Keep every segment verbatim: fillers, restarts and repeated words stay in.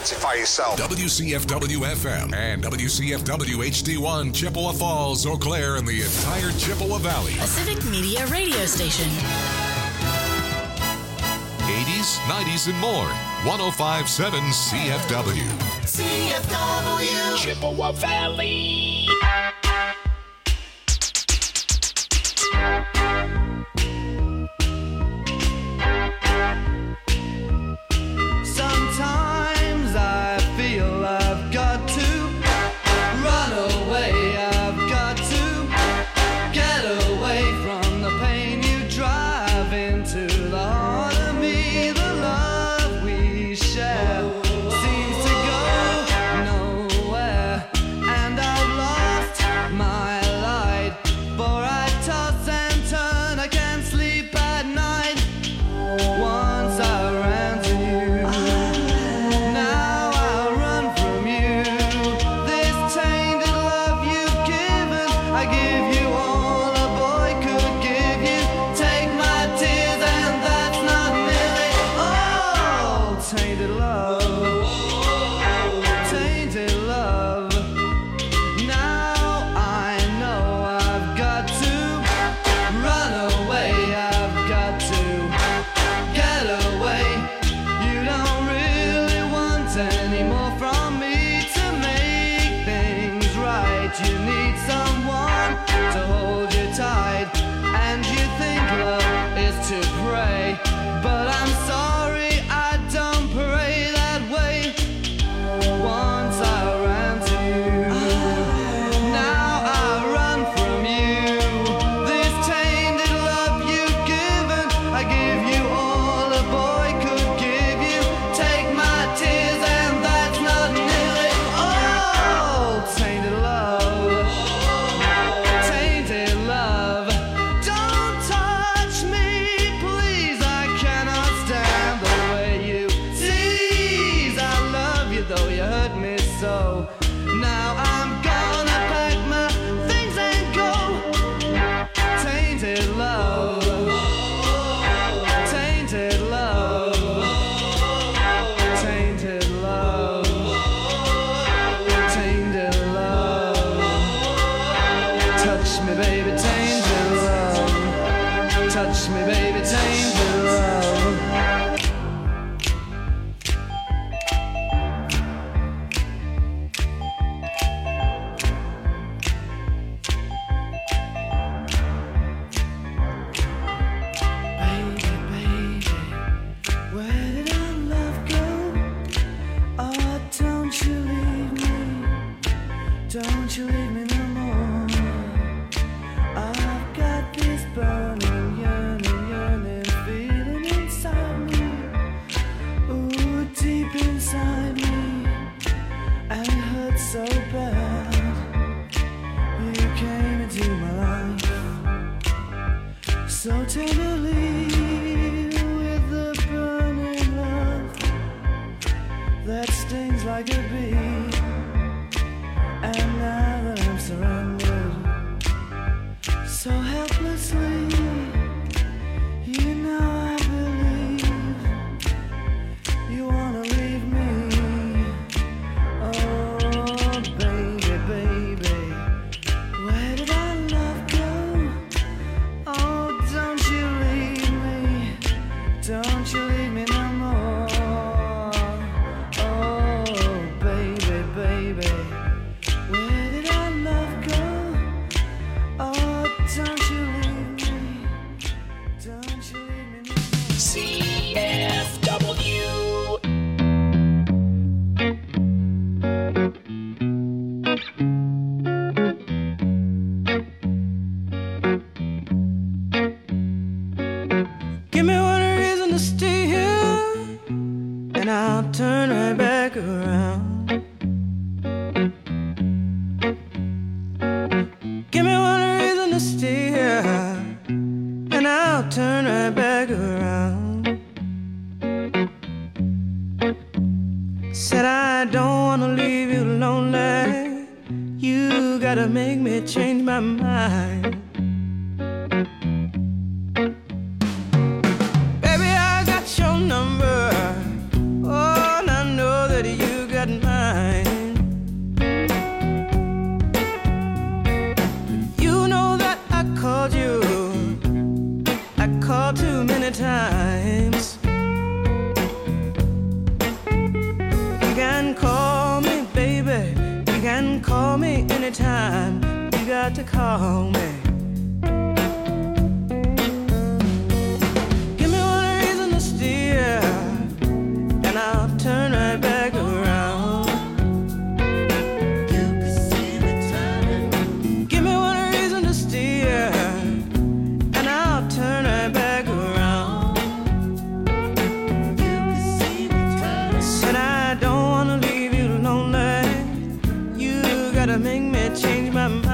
Identify yourself. W C F W F M and W C F W H D one, Chippewa Falls, Eau Claire, and the entire Chippewa Valley. A Civic Media radio station. eighties, nineties, and more. one oh five point seven C F W. C F W. Chippewa Valley. Sometimes I feel I've got to run away. I've got to get away from the pain you drive into the heart of me. The love we share seems to go nowhere, and I've lost my light, for I toss and turn. I can't sleep at night. Once I ran to you, now I run from you. This tainted love you've given, I give you all a boy could give you. Take my tears and that's not nearly all. Tainted love, tainted love. Now I know I've got to run away. I've got to get away. You don't really want any more from me to make things right. You need someone to hold you tight, and you think love is to pray, but I'm sorry, I don't pray that way. Once I ran to you, now I run from you. This tainted love you've given, I give you all a boy could give you. Take my tears and that's not nearly all. Tainted love, tainted love. Don't touch me, please, I cannot stand the way you tease. I love you though you hurt me so. Now I'm gonna pack my things and go. Tainted love, tainted love, tainted love, tainted love. Touch me, baby, tainted love. Touch me, baby, tainted love. Baby, baby, where did our love go? Oh, don't you leave me, don't you leave me no more. I've got this burning, yearning, yearning feeling inside me. Ooh, deep inside me, and it hurts so bad. You came into my life so tenderly, with the burning love that stings like a bee. And now that I'm surrounded so helplessly, you know I believe you wanna leave me. Oh, baby, baby, where did our love go? Oh, don't you leave me, don't you leave me no more. Oh, baby, baby, where did our love go? Oh, don't you leave me, don't you leave me no more. C F W. Give me one reason to stay here, and I'll turn right back around. Give me one reason to stay here, and I'll turn right back around. Said I don't wanna leave you lonely. You gotta make me change my mind. Baby, I got your number. Oh, and I know that you to call me. Give me one reason to steer, and I'll turn right back around. You can see me turning. Give me one reason to steer, and I'll turn right back around. You can see me turning. Said I don't wanna leave you lonely. You gotta make me change my mind.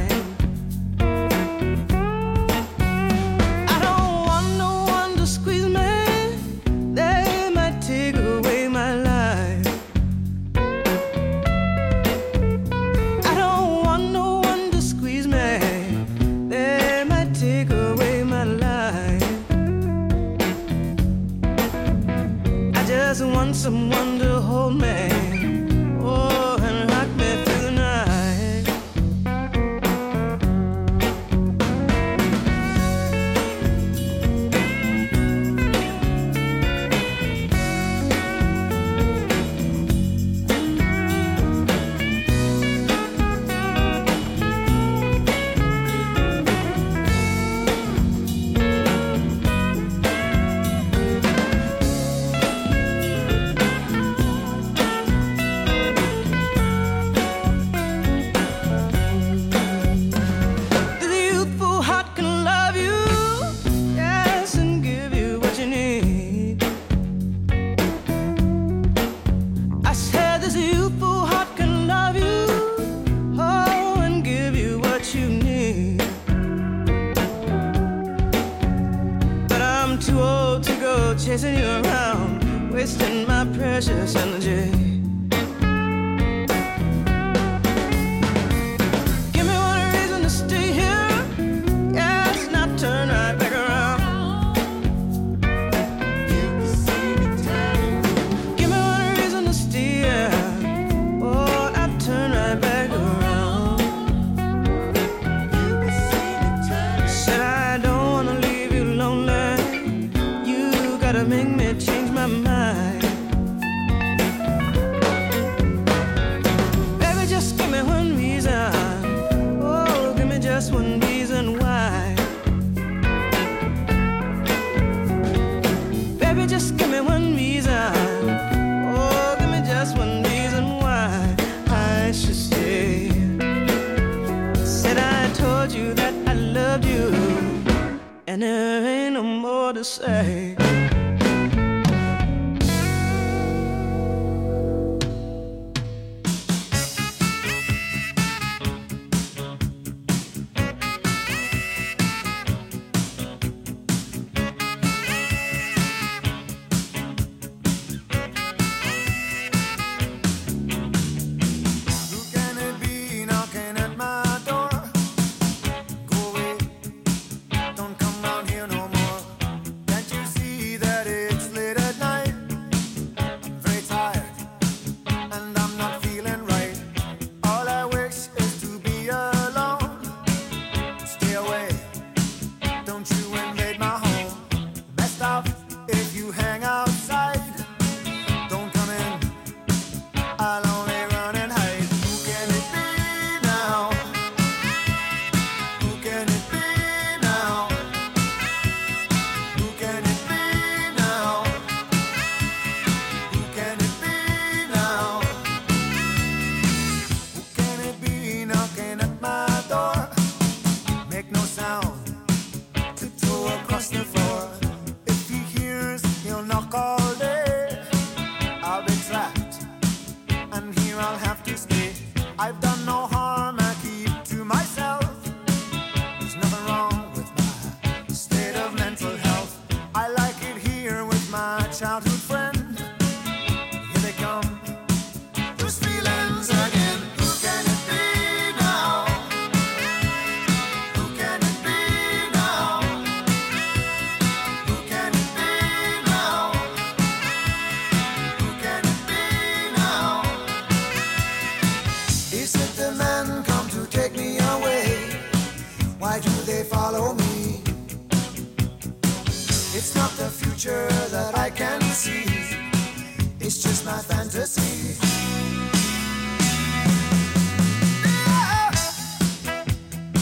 I don't want no one to squeeze me. They might take away my life. I don't want no one to squeeze me. They might take away my life. I just want someone to hold me. Oh, and rock me through the night. The youthful heart can love you, yes, and give you what you need. I said this youthful heart can love you, oh, and give you what you need. But I'm too old to go chasing you around, wasting my precious energy. Give me one reason to stay here, yes, and I'll turn right back around. You can see me turning. Give me one reason to stay here, oh, I'll turn right back around. You can see me turning. Said I don't wanna leave you lonely. You gotta make me change my mind. Baby, just give me one reason. Oh, give me just one reason why. Baby, just give me one reason. Oh, give me just one reason why I should stay. Said I told you that I loved you, and there ain't no more to say. Who can it be knocking at my door? Go away, don't come round here no more. Can't you see that it's late at night? I'm very tired, and I'm not feeling right. All I wish is to be alone. Stay away, don't you invade my home. Best off if you hang outside. Don't come in, I'll only run and hide. Who can it be now? Who can it be now? Who can it be now? Who can it be now? Who can it be knocking at my door? Make no sound, tiptoe across the floor. If he hears, he'll knock all day. I'll be trapped, and here I'll have to stay. I've done no harm, I keep to myself. There's nothing wrong with my state of mental health. I like it here with my childhood friend. Here they come, those feelings again. Who can it be now? Who can it be now? Who can it be now? Who can it be now? Is it the men come to take me away? Why do they follow me? It's not the future that I can see. It's just my fantasy. Yeah.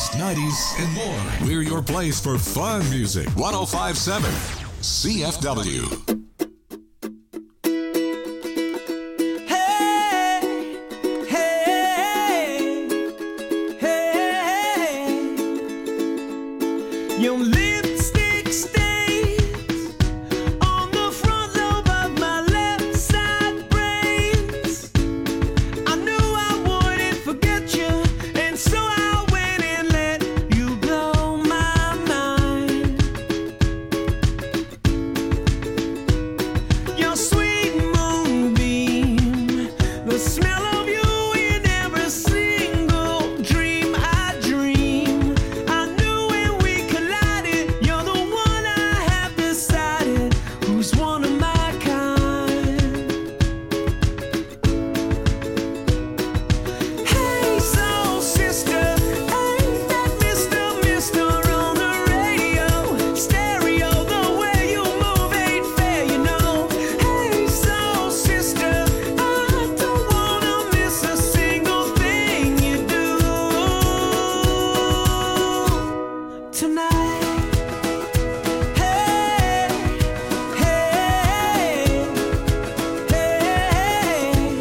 nineties, and more. We're your place for fun music. one oh five point seven C F W. Your lipstick stains on the front lobe of my left side brains. I knew I wouldn't forget you, and so I went and let you blow my mind. Your sweet moonbeam, the smell of you in every single dream I dream. I knew when we collided, you're the one I have decided who's one of my kind. Hey, soul sister, ain't that Mister Mister on the radio? Stereo, the way you move ain't fair, you know. Hey, soul sister, I don't wanna miss a single thing you do tonight. Hey, hey, hey,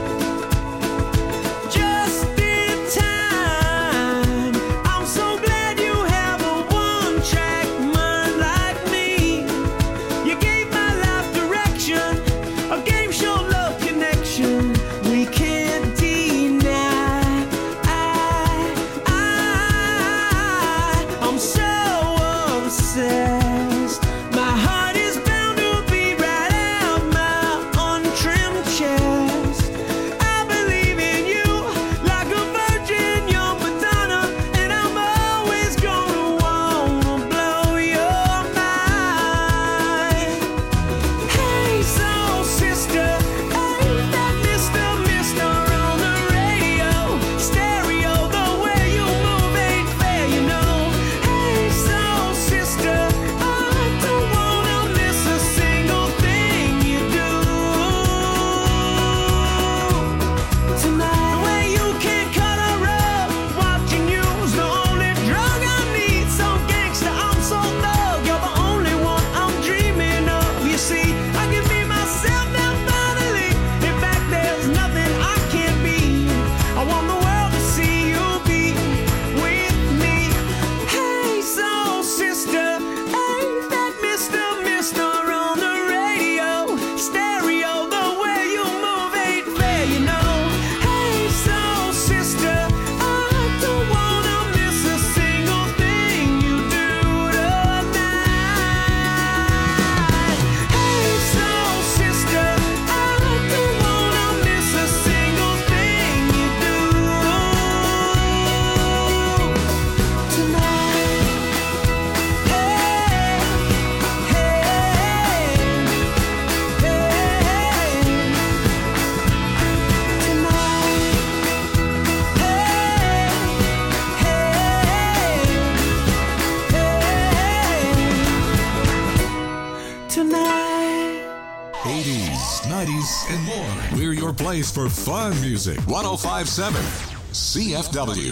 just in time. I'm so glad you have a one-track mind like me. You gave my life direction, a game show love connection we can't deny. I, I, I'm so obsessed. My heart is bound to beat right out my untrimmed chest. I believe in you like a virgin, you're Madonna, and I'm always gonna wanna blow your mind. Hey, soul sister, ain't that Mister Mister on the radio? Stereo, the way you move ain't fair, you know. Hey, soul sister, I don't wanna miss a single thing you do tonight. The way you can cut a rug, watching you's the only drug I need. So gangsta, I'm so thug, you're the only one I'm dreaming of. You see, I can be myself now finally. In fact, there's nothing I can't be. I want the world to see you be with me. Hey, soul sister, ain't that Mister Mister on the radio? Stereo, the way you move ain't fair, you know. Hey, soul sister, I don't wanna miss a single thing you do tonight. Hey, soul sister, I don't wanna miss a single thing you do tonight. Hey, hey, hey, tonight. Hey, hey, tonight. eighties, nineties, and more. We're your place for fun music. one oh five point seven C F W.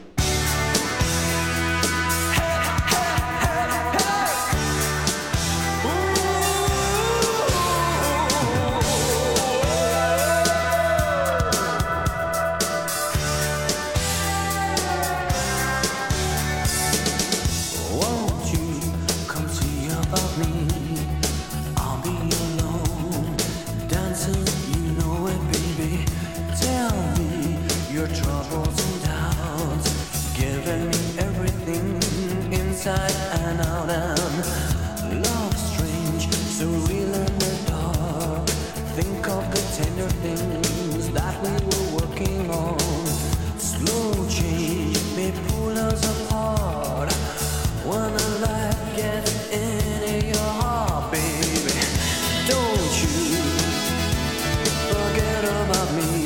Won't you come see about me? I'll be alone, dancing, you know it, baby. Tell me your troubles and doubts, giving me everything inside and out. And love strange, so real in the dark. Think of the tender things that we were working on. Slow change may pull us apart. When a light gets into your heart, baby, don't you forget about me.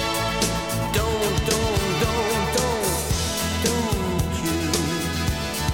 Don't, don't, don't, don't, don't you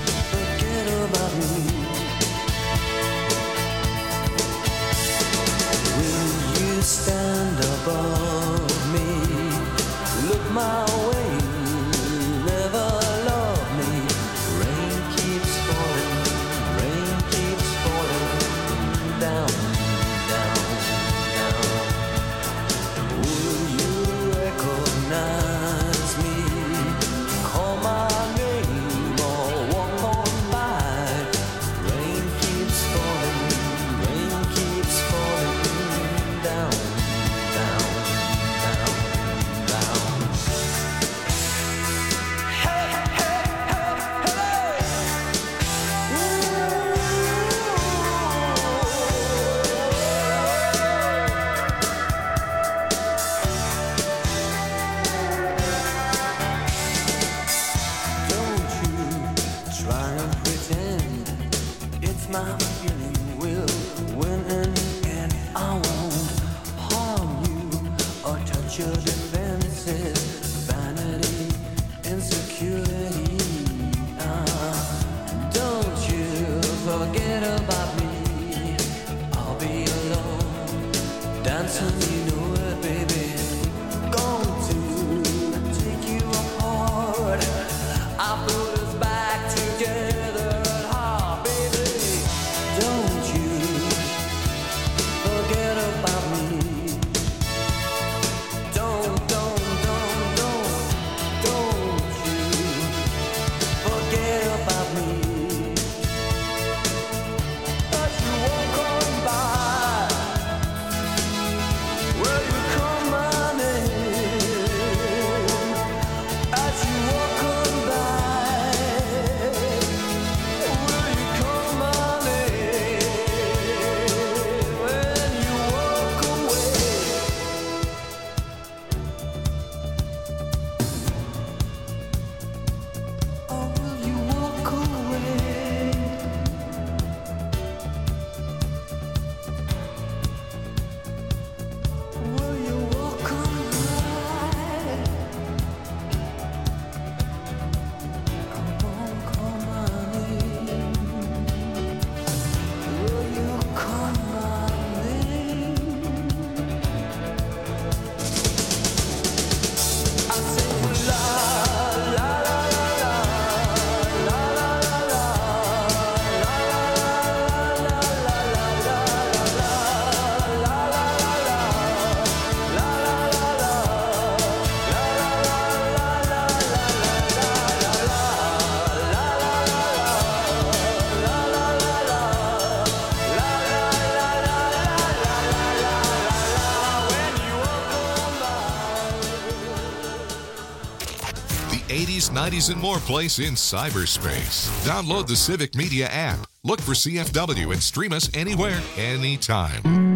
nineties and More place in cyberspace. Download the Civic Media app. Look for C F W and stream us anywhere, anytime.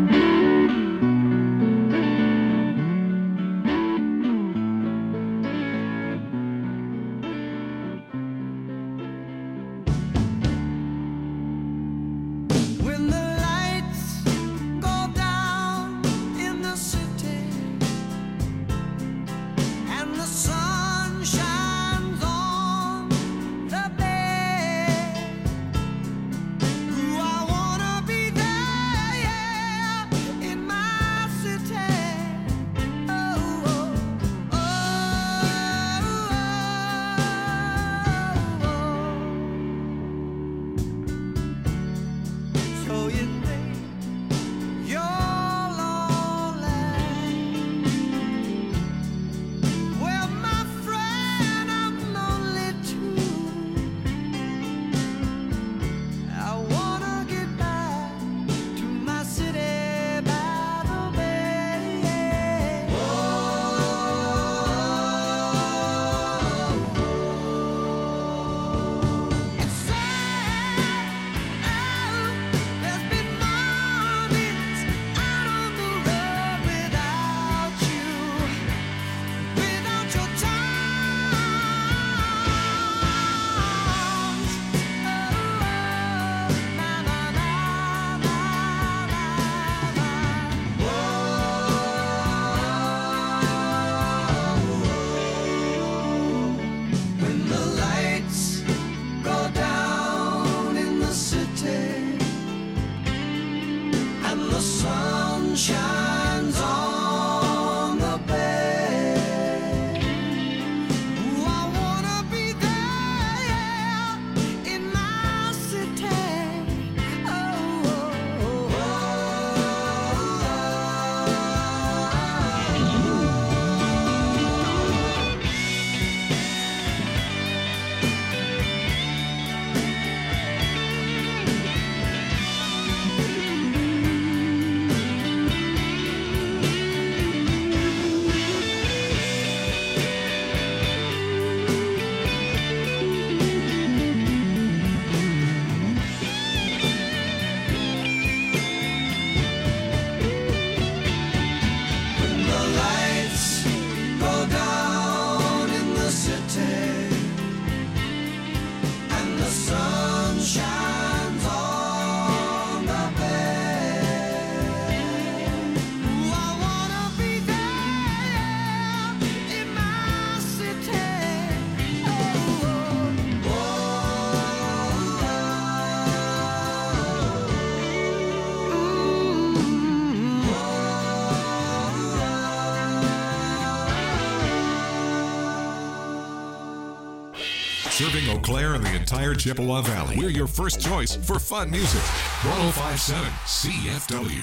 Serving Eau Claire and the entire Chippewa Valley. We're your first choice for fun music. one oh five point seven C F W.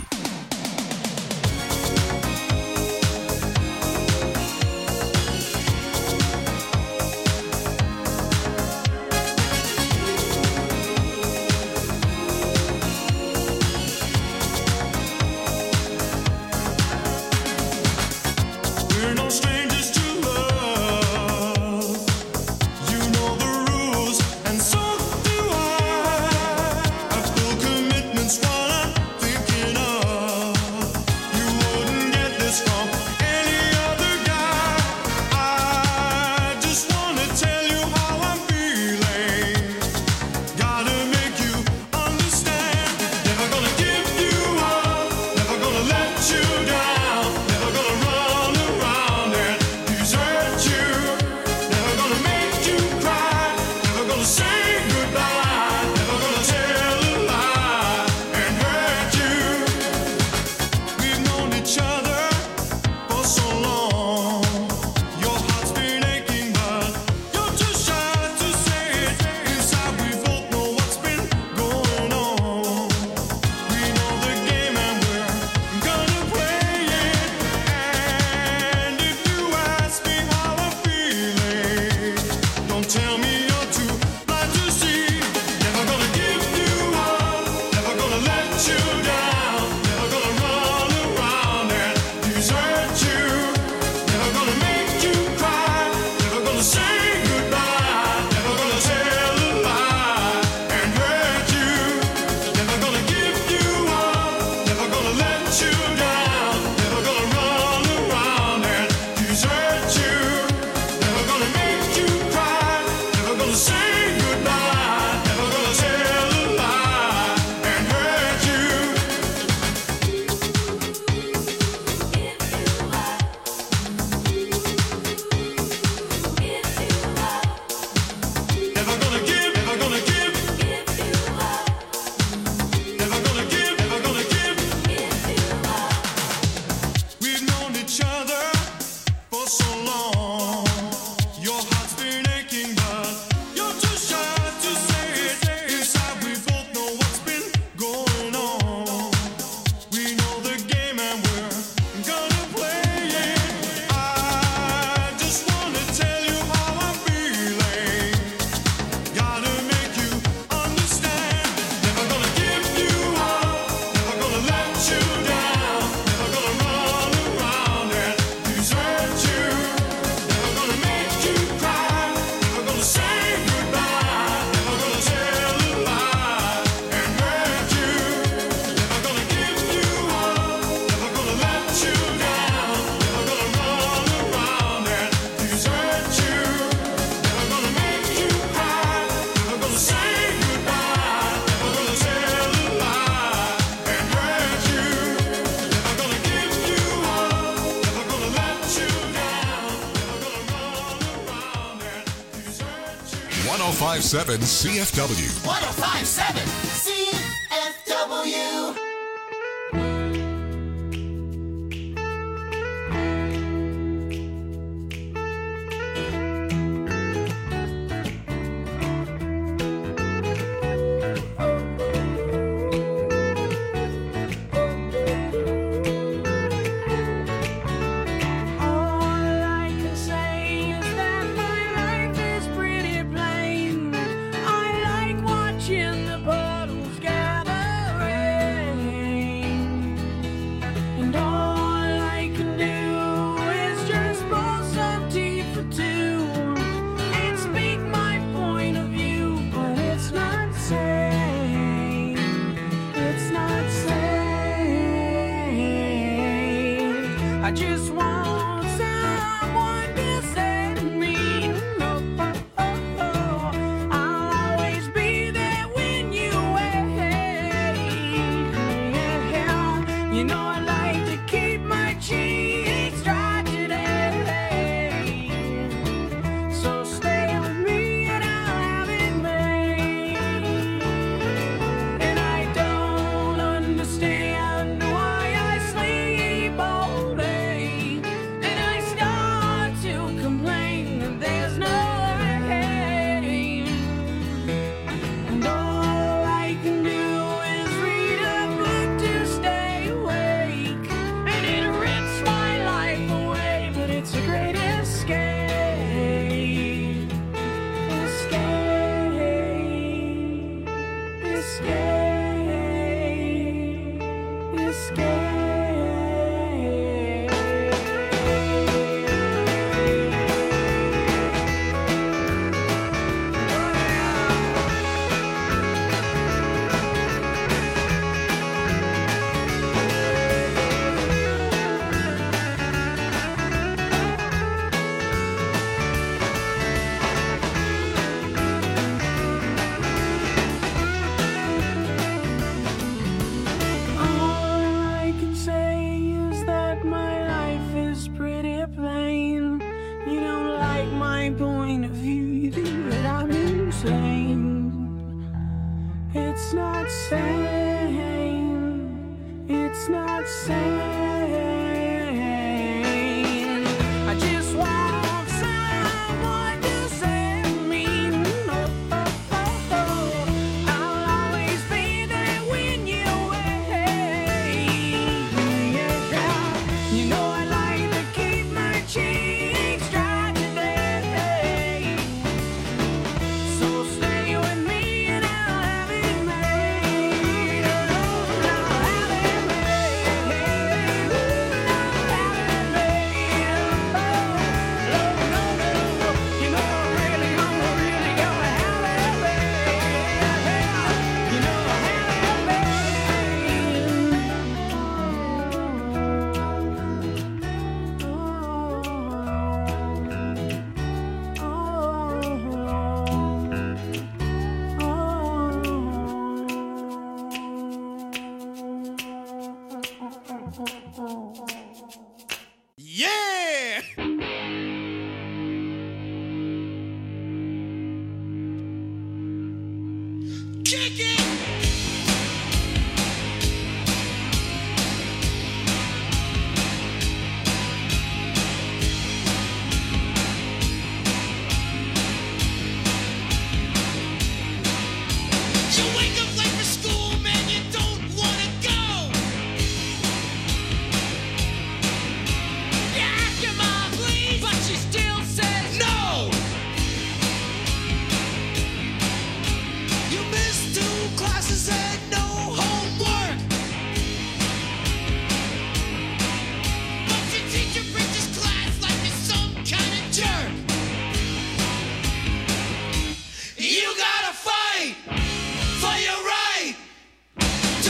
Commitments while I'm thinking of one oh five point seven C F W. one oh five point seven C F W. I just want someone to set me up. Oh, oh, oh. I'll always be there when you wait. Yeah. You know I like to keep my cheeks dry today. So stay with me and I'll have it made. And I don't understand why I sleep all day. And I start to complain that there's no rain. And all I can do is read a book to stay awake. And it rips my life away, but it's a great escape. Escape. Escape. Escape. All I can say is that my life is pretty plain. You don't like my point of view, you think that I'm insane. It's not sane. It's not sane. I just want someone to set me up. I'll always be there when you wait. Yeah. You know I like to keep my cheeks dry today. So stay with me and I'll have it made. I'll have it made. Kick it! You wake up late for school, man, you don't wanna go. You ask your mom, please, but she still says no. You missed two classes and no homework. But your teacher preaches class like you're some kind of jerk. You gotta fight for your right to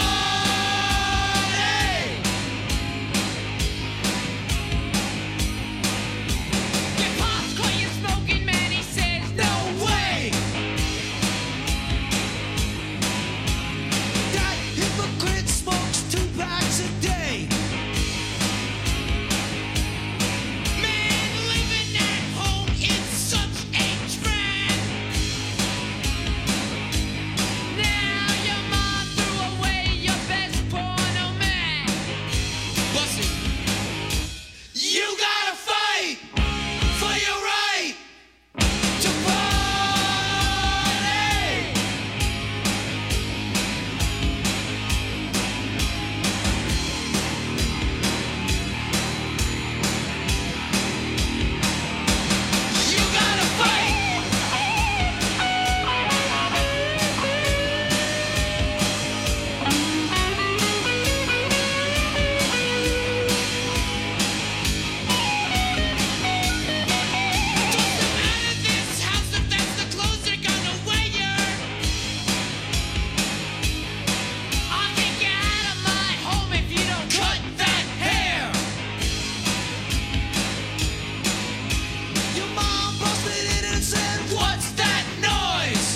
party. Your pops caught you smoking, man, he says no way. That hypocrite smokes two packs a day. Man, living at home is such a trend. Now your mom threw away your best porno man. Bussy, you gotta fight for your right to party. You gotta fight. Toss them out of this house if that's the clothes they're gonna wear. I'll kick you out of my home if you don't cut that hair. Your mom busted in and said, "What's that noise?"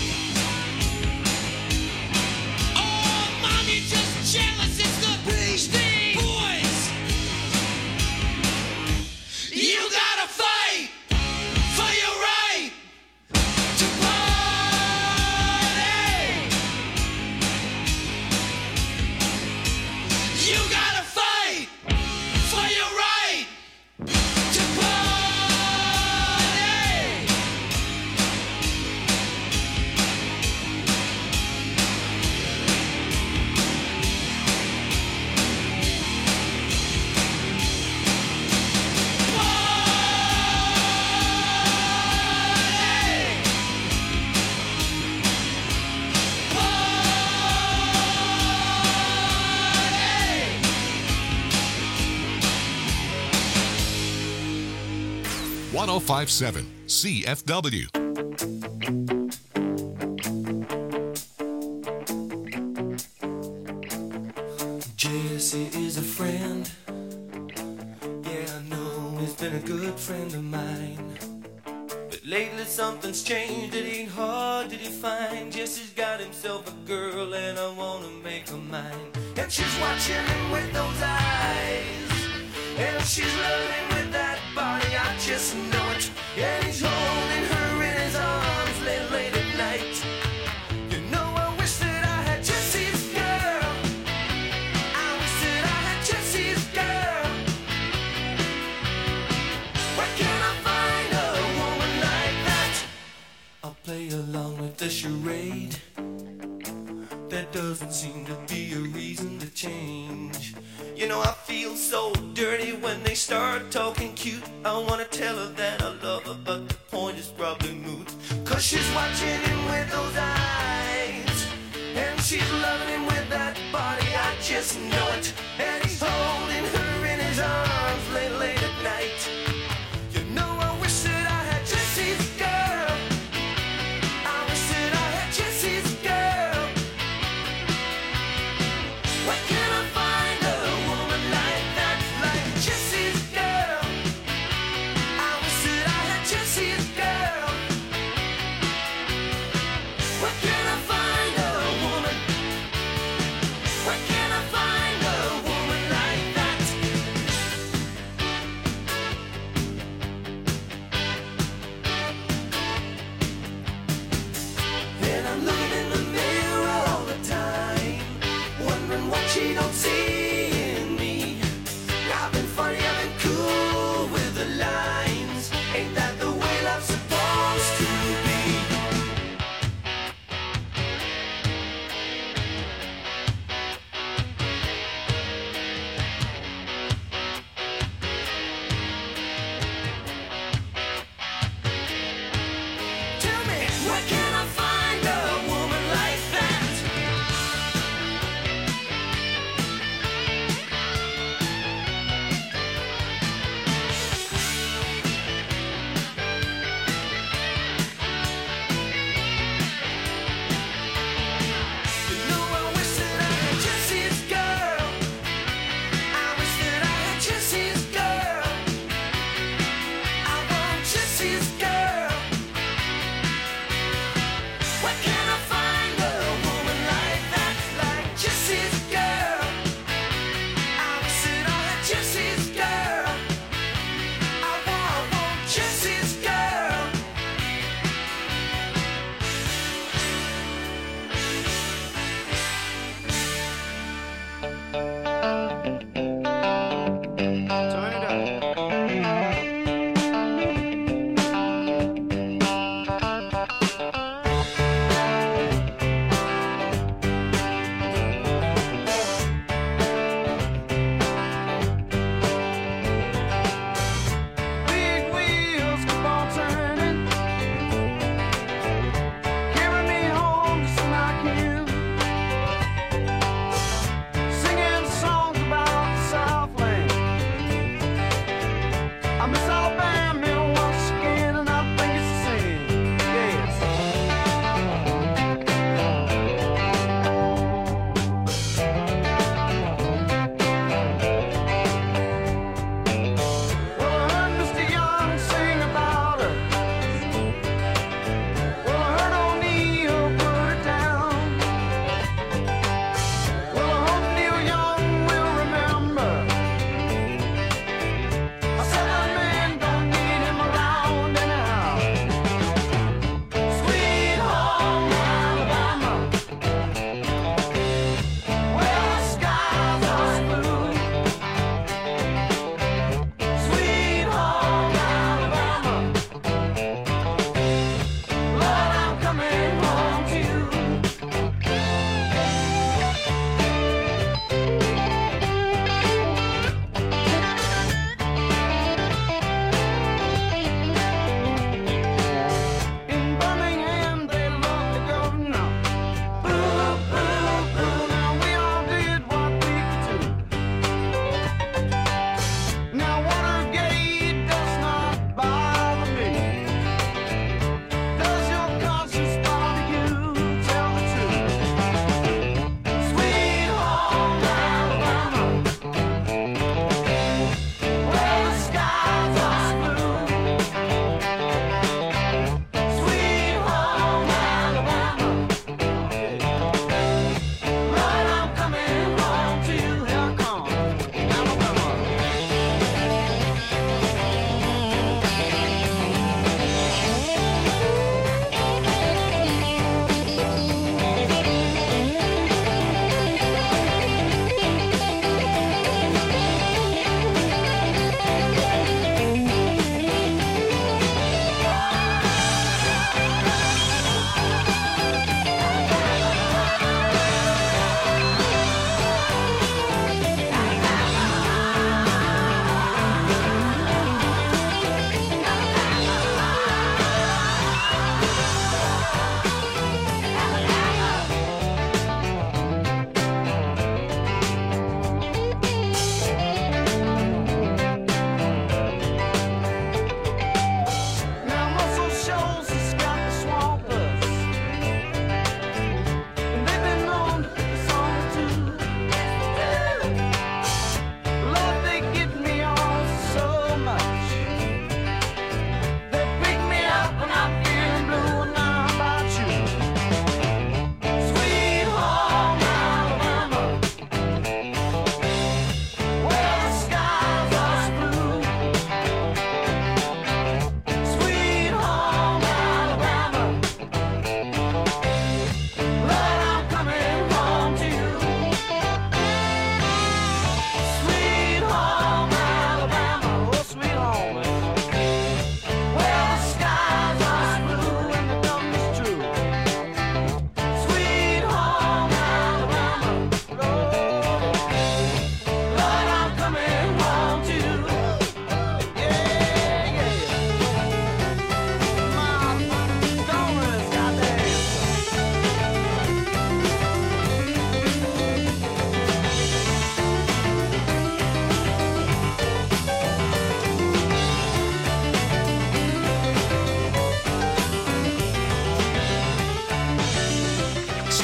Oh, mom, you're just jealous. It's the Beastie Boys. You gotta fight for your right to party. You gotta fight for your right to party. one oh five point seven C F W. Jesse is a friend. Yeah, I know he's been a good friend of mine. But lately something's changed. It ain't hard to define. Jesse's got himself a girl, and I wanna make her mine. And she's watching him with those eyes, and she's loving him with that body. I just know it. And he's holding her in his arms late, late at night. You know, I wish that I had Jesse's girl. I wish that I had Jesse's girl. Where can I find a woman like that? I'll play along with the charade. There doesn't seem to be a reason to change. You know, I feel so dirty when they start talking cute. I wanna tell her that I love her, but the point is probably moot. Cause she's watching him with those eyes, and she's loving him with that body. I just know it. And he's holding her in his arms late, late at night. You know, I wish that I had Jesse's girl. I wish that I had Jesse's girl. Where can I find a woman like that, like Jesse's girl? I wish that I had Jesse's girl. Where can I find a woman? Where can I find a woman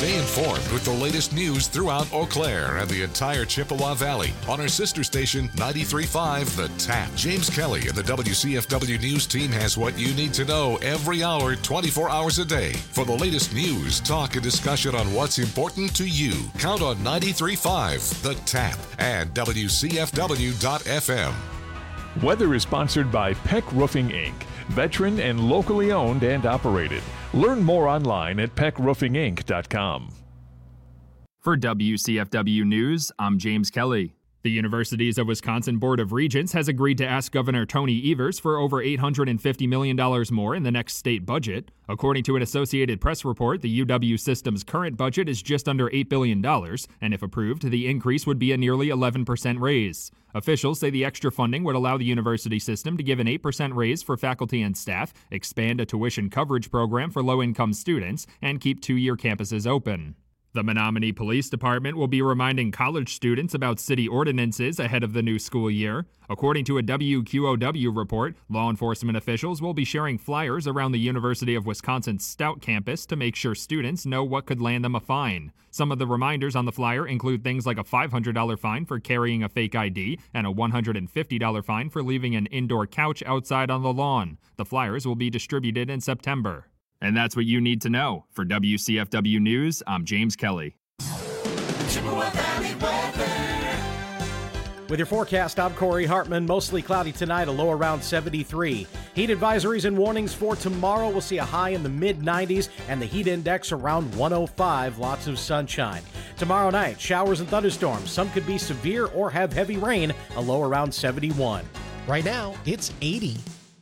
Stay informed with the latest news throughout Eau Claire and the entire Chippewa Valley on our sister station ninety-three point five The Tap. James Kelly and the W C F W News team has what you need to know every hour, twenty-four hours a day. For the latest news, talk, and discussion on what's important to you, count on ninety-three point five The Tap and W C F W dot F M. Weather is sponsored by Peck Roofing, Incorporated. Veteran and locally owned and operated. Learn more online at peck roofing inc dot com. For W C F W News, I'm James Kelly. The Universities of Wisconsin Board of Regents has agreed to ask Governor Tony Evers for over eight hundred fifty million dollars more in the next state budget. According to an Associated Press report, the U W system's current budget is just under eight billion dollars, and if approved, the increase would be a nearly eleven percent raise. Officials say the extra funding would allow the university system to give an eight percent raise for faculty and staff, expand a tuition coverage program for low-income students, and keep two-year campuses open. The Menominee Police Department will be reminding college students about city ordinances ahead of the new school year. According to a W Q O W report, law enforcement officials will be sharing flyers around the University of Wisconsin's Stout campus to make sure students know what could land them a fine. Some of the reminders on the flyer include things like a five hundred dollars fine for carrying a fake I D and a one hundred fifty dollars fine for leaving an indoor couch outside on the lawn. The flyers will be distributed in September. And that's what you need to know. For W C F W News, I'm James Kelly. Chippewa Valley weather. With your forecast, I'm Corey Hartman. Mostly cloudy tonight, a low around seventy-three. Heat advisories and warnings for tomorrow. We'll see a high in the mid nineties and the heat index around one oh five. Lots of sunshine. Tomorrow night, showers and thunderstorms. Some could be severe or have heavy rain, a low around seventy-one. Right now, it's eighty.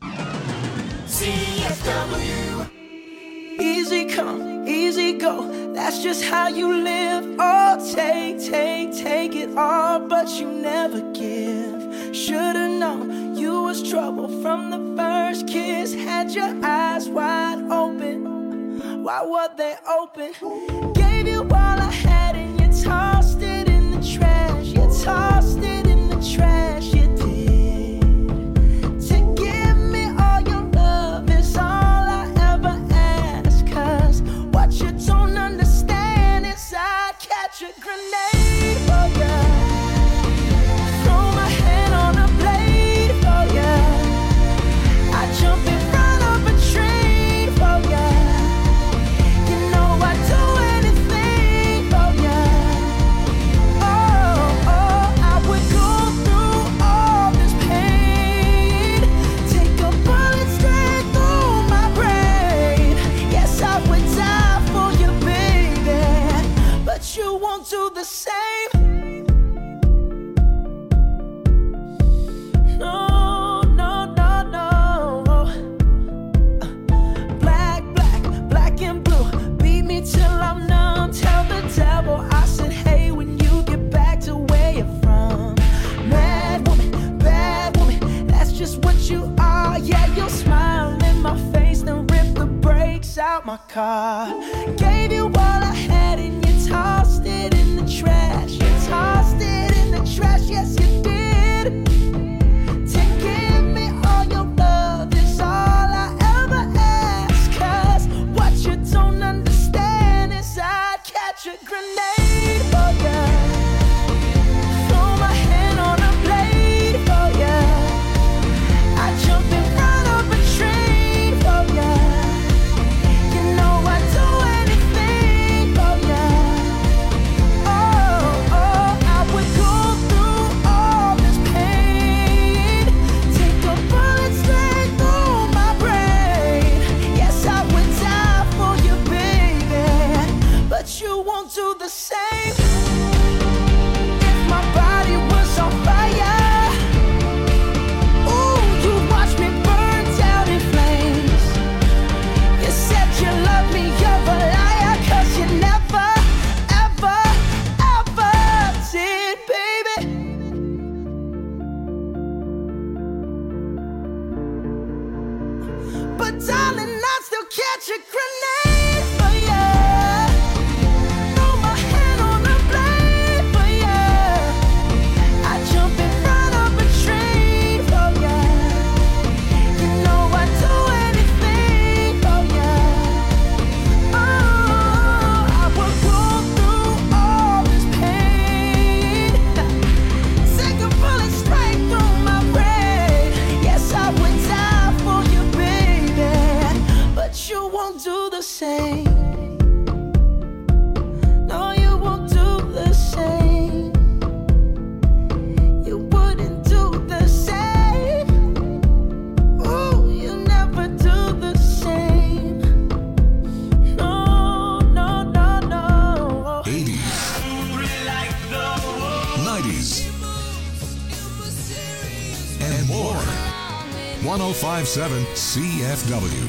C F W. Easy come, easy go, that's just how you live. Oh, take, take, take it all, but you never give. Should've known you was trouble from the first kiss. Had your eyes wide open, why were they open? Gave you all I had and you tossed it in the trash. You tossed it in the trash, you did. To give me all your love is all I ever ask. Cause what you don't understand is I'd catch a grenade for ya. Throw my hand on a blade for ya. I jump in front of a train for ya. You know I'd do anything for ya. Oh, oh, I would go through all this pain. Take a bullet straight through my brain. Yes, I would die for you, baby, but you won't do the same. No, no, no, no. Black, black, black and blue. Beat me till I'm numb. Tell the devil I said, hey, when you get back to where you're from. Mad woman, bad woman, that's just what you are. Yeah, you'll smile in my face, then rip the brakes out my car. Gave you all I had and you tossed it in the trash. You tossed it in the trash, yes you did. To give me all your love is all I ever ask. Cause what you don't understand is I'd catch a grenade for ya. Throw my hand on a blade for ya. I jump in front of a train for ya. You know I'd do anything for ya. Oh, oh, I would go through all this pain. Take a bullet straight through my brain. Yes, I would die for you, baby, but you won't do the same. If my body was on fire, ooh, you watch me burn down in flames. You said you love me, you're a liar, cause you never, ever, ever did, baby. But darling, I'd still catch a grenade for ya. Throw my hand on a one oh five point seven C F W.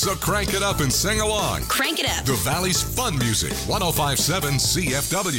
So crank it up and sing along. Crank it up. The Valley's fun music, one oh five point seven C F W.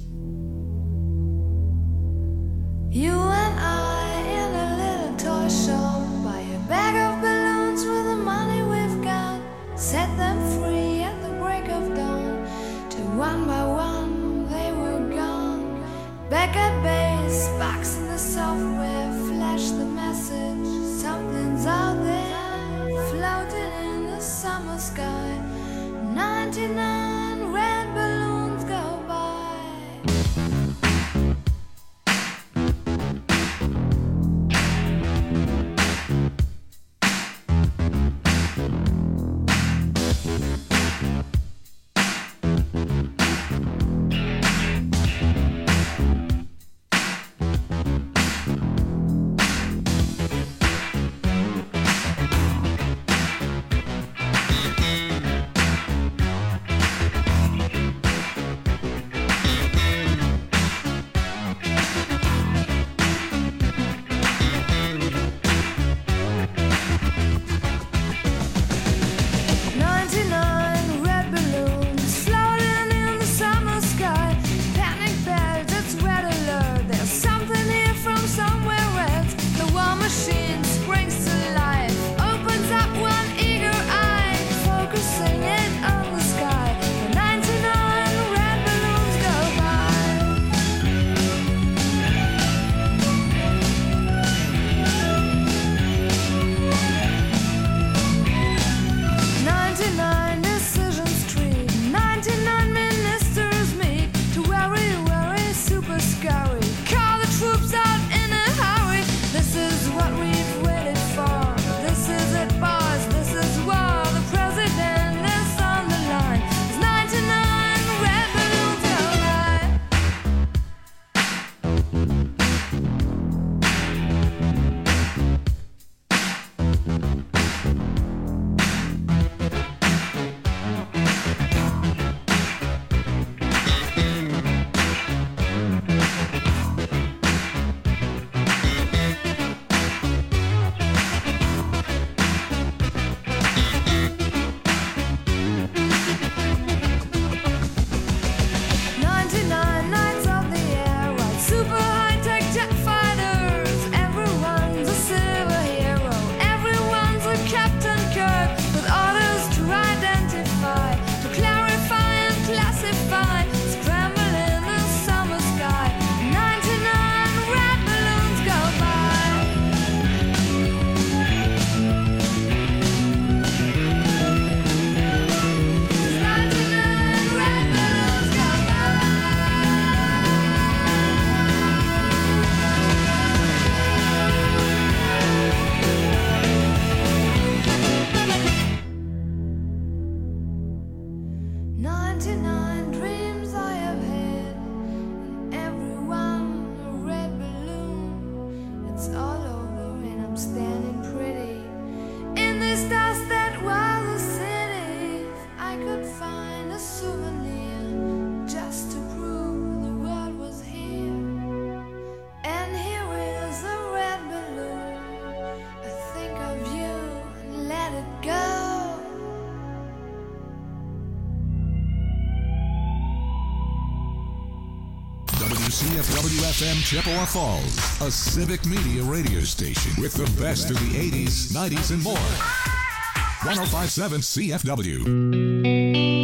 You and I in a little toy shop, buy a bag of balloons with the money we've got, set them free at the break of dawn, till one by one they were gone. Back at base, box in the software, flash the message, something's out there, floating in the summer sky. ninety-nine red balloons go by. C F W F M Chippewa Falls, a civic media radio station with the best of the eighties, nineties, and more. one oh five point seven C F W.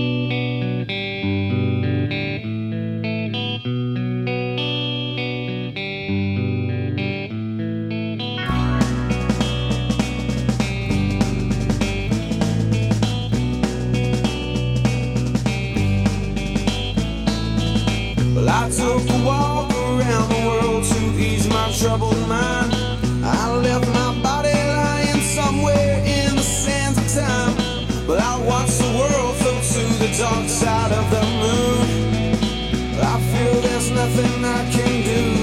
I took a walk around the world to ease my troubled mind. I left my body lying somewhere in the sands of time, but I watched the world float to the dark side of the moon. I feel there's nothing I can do.